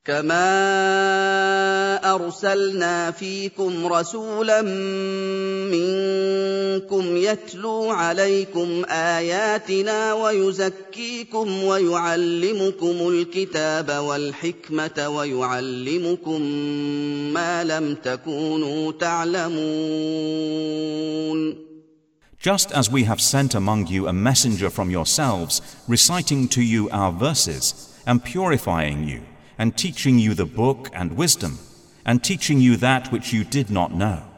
كما أرسلنا فيكم رسولا منكم يتلو عليكم آياتنا ويزكيكم ويعلمكم الكتاب والحكمة ويعلمكم ما لم تكونوا تعلمون. Just as we have sent among you a messenger from yourselves, reciting to you our verses, and purifying you, and teaching you the book and wisdom, and teaching you that which you did not know.